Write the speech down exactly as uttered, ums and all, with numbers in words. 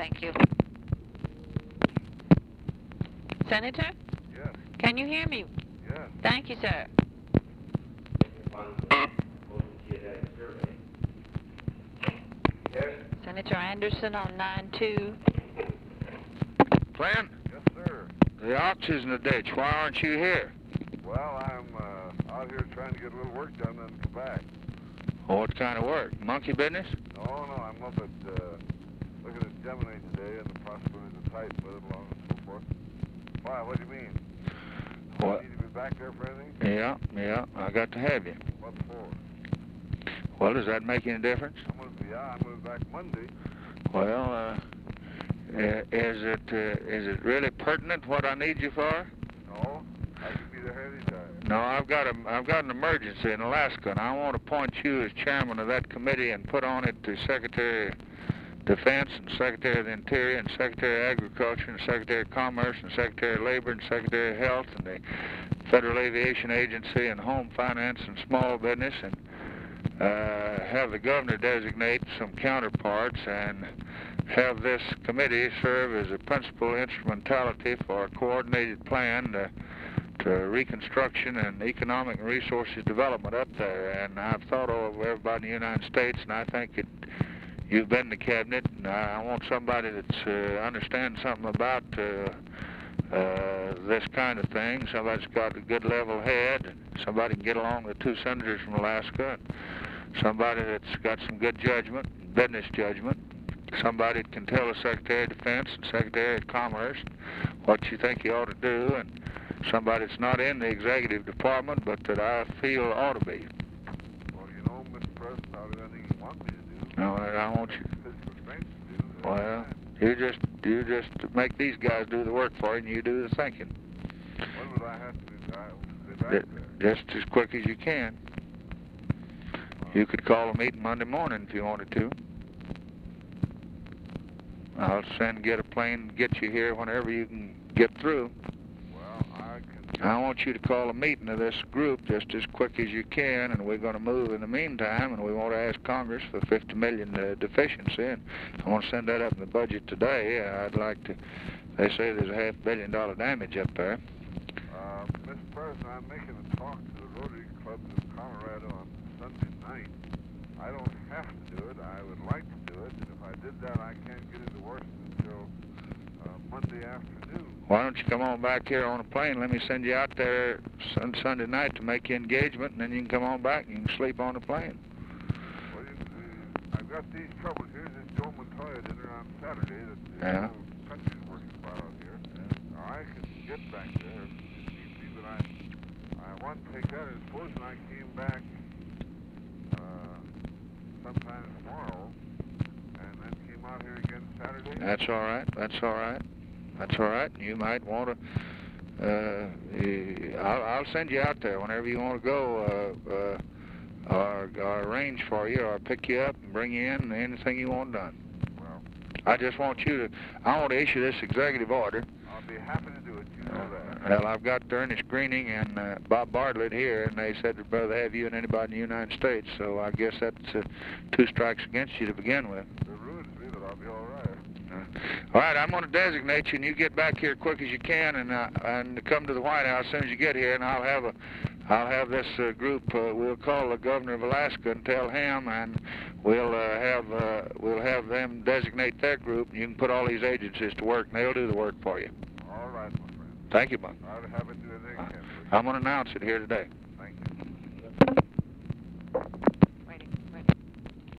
Thank you. Senator? Yes. Can you hear me? Yes. Thank you, sir. Yes. Senator Anderson on nine two. Flynn, Yes, sir. the ox is in the ditch. Why aren't you here? Well, I'm uh, out here trying to get a little work done and come back. Oh, what kind of work? Monkey business? No, no, I'm up at, uh, looking at Gemini today and the possibilities of tight with it along and so forth. Why, what do you mean? What? You need to be back there for anything? Yeah, yeah, I got to have you. What for? Well, does that make any difference? I'm going to be, yeah, I'm going to be back Monday. Well, uh, uh, is it uh, is it really pertinent what I need you for? No, I can be there anytime. No, I've got a I've got an emergency in Alaska, and I want to appoint you as chairman of that committee and put on it the Secretary of Defense and Secretary of the Interior and Secretary of Agriculture and Secretary of Commerce and Secretary of Labor and Secretary of Health and the Federal Aviation Agency and Home Finance and Small Business, and uh, have the governor designate some counterparts and have this committee serve as a principal instrumentality for a coordinated plan to, to reconstruction and economic and resources development up there. And I've thought of everybody in the United States, and I think it, you've been in the cabinet, and I want somebody that's uh, understands something about uh, uh, this kind of thing. Somebody's got a good level head, somebody can get along with two senators from Alaska, and somebody that's got some good judgment, business judgment. Somebody that can tell the Secretary of Defense and Secretary of Commerce what you think you ought to do, and somebody that's not in the executive department but that I feel ought to be. Well, you know, Mister President, I'll do anything you want me to do. No, I want you. Physical strength to do. Well, you just you just make these guys do the work for you, and you do the thinking. When would I have to be back there? Just as quick as you can. You could call a meeting Monday morning if you wanted to. I'll send, get a plane, get you here whenever you can get through. Well, I can... I want you to call a meeting of this group just as quick as you can, and we're going to move in the meantime, and we want to ask Congress for fifty million dollars uh, deficiency, and I want to send that up in the budget today. I'd like to, they say there's a half billion dollar damage up there. Uh, Mister President, I'm making a talk to the Rotary Clubs of Colorado on Sunday night. I don't have to do it. I would like to do it. And if I did that, I can't get into Washington until uh, Monday afternoon. Why don't you come on back here on a plane? Let me send you out there sun Sunday night to make your engagement, and then you can come on back and you can sleep on the plane. Well, you, uh, I've got these troubles. Here's this Joe Montoya dinner on Saturday that the Yeah. whole country's working about out here. Now, I can get back there if need be, but I, I want to take that. And supposing I came back uh, sometime tomorrow and then came out here again Saturday. That's all right. That's all right. That's all right. You might want to. Uh, I'll, I'll send you out there whenever you want to go, uh, uh, or, or arrange for you, or pick you up and bring you in. Anything you want done. Well, I just want you to. I want to issue this executive order. I'll be happy to do it. You know that. Well, I've got Ernest Greening and uh, Bob Bartlett here, and they said they'd rather have you than anybody in the United States. So I guess that's uh, two strikes against you to begin with. It ruins me, but I'll be all right. All right, I'm going to designate you, and you get back here quick as you can, and uh, and come to the White House as soon as you get here, and I'll have a, I'll have this uh, group. Uh, we'll call the governor of Alaska and tell him, and we'll uh, have uh, we'll have them designate their group, and you can put all these agencies to work, and they'll do the work for you. All right, my friend. Thank you, Bud. I'll have it do anything I can. I'm going to announce it here today. Thank you.